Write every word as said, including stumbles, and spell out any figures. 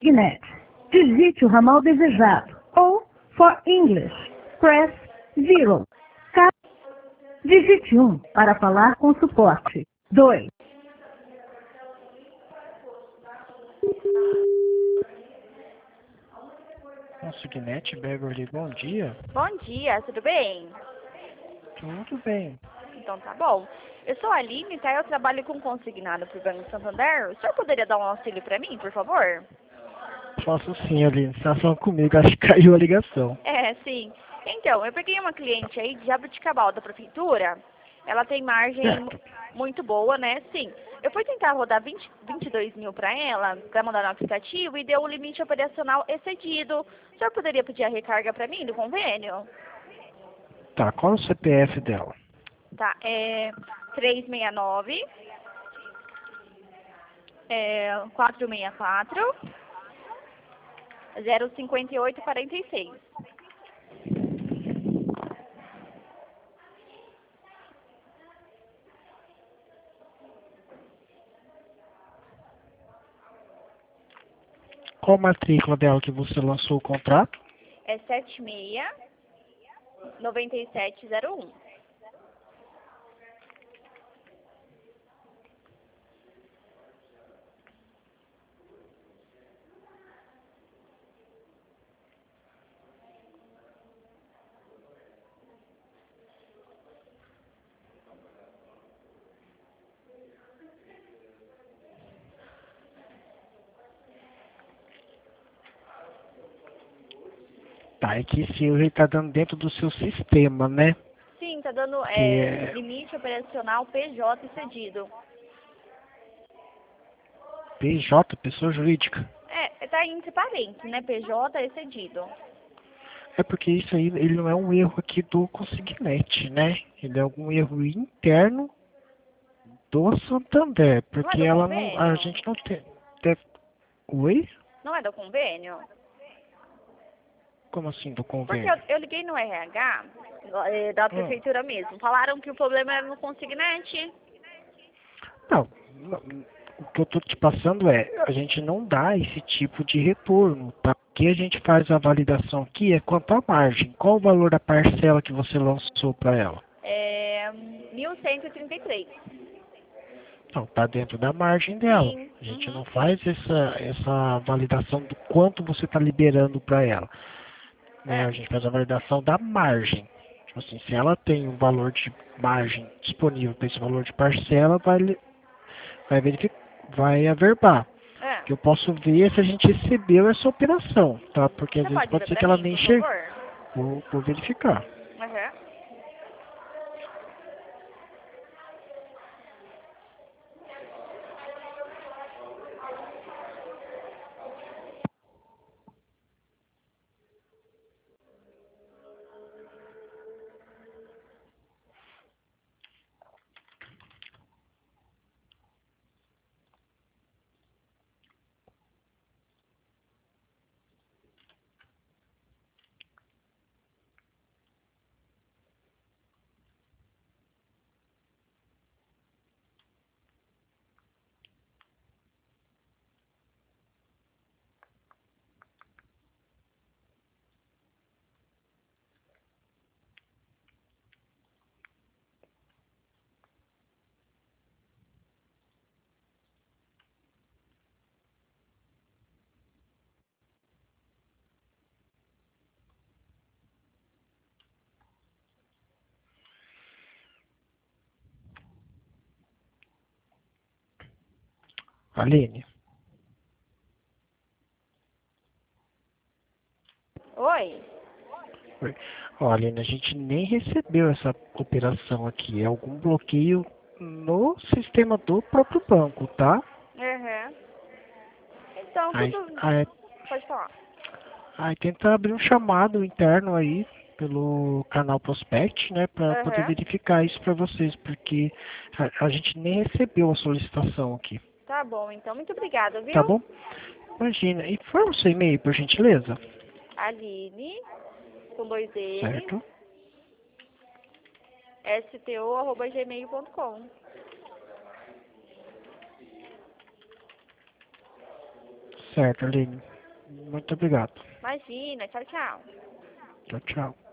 Consignet. Digite o ramal desejado. Ou, for English, press zero. Ca- Digite um para falar com suporte. dois. Consignet, Beverly, bom dia. Bom dia, tudo bem? Tudo bem. Então tá bom. Eu sou a Aline, tá? Eu trabalho com consignado pro Banco Santander. O senhor poderia dar um auxílio pra mim, por favor? Posso sim, Aline. Você tá falando comigo, acho que caiu a ligação. É, sim. Então, eu peguei uma cliente aí de Jabuticabal da prefeitura. Ela tem margem Certo. muito boa, né? Sim. Eu fui tentar rodar vinte, vinte e dois mil pra ela, pra mandar no aplicativo, e deu um limite operacional excedido. O senhor poderia pedir a recarga pra mim do convênio? Tá, qual é o C P F dela? Tá, é três seis nove, é, quatro seis quatro, zero cinco oito quatro seis. Qual a matrícula dela que você lançou o contrato? É sete seis nove sete zero um. Tá, é que esse erro está dando dentro do seu sistema, né? Sim, tá dando Que é, é limite operacional P J excedido. P J, pessoa jurídica. É, tá entre parênteses, né? P J excedido. É porque isso aí, ele não é um erro aqui do Consignet, né? Ele é algum erro interno do Santander, Não é porque do ela não, a convênio? gente não tem, deve, oi? Não é do convênio? Como assim do Porque eu, convênio? eu liguei no R H é, da Hum. prefeitura mesmo. Falaram que o problema era no consignete. Não, não, o que eu tô te passando é, a gente não dá esse tipo de retorno, tá? O que a gente faz a validação aqui é quanto à margem. Qual o valor da parcela que você lançou para ela? É mil cento e trinta e três. Não, tá dentro da margem dela. Sim. A gente Uhum. não faz essa, essa validação do quanto você está liberando para ela. Né? É. A gente faz a validação da margem. Tipo assim, se ela tem um valor de margem disponível para esse valor de parcela, vai, li- vai verificar, vai averbar. É. O que eu posso ver é se a gente recebeu essa operação, tá? Porque às Você vezes pode pode ver ser pra que ela mim, nem por chegou. favor? Vou, vou verificar. Uhum. Aline, Oi? oi. Ó, Aline, a gente nem recebeu essa operação aqui. É algum bloqueio no sistema do próprio banco, tá? Uhum. Então, Aí, tudo... aí, Pode falar. aí tenta abrir um chamado interno aí pelo canal Prospect, né, para poder Uhum. verificar isso para vocês, porque a, a gente nem recebeu a solicitação aqui, Tá bom, então. Muito obrigada, tá viu? bom? Imagina, e foi o seu e-mail, por gentileza? Aline, com dois N, Certo? sto arroba gmail ponto com. Certo, Aline. Muito obrigado. Imagina, tchau, tchau. Tchau, tchau.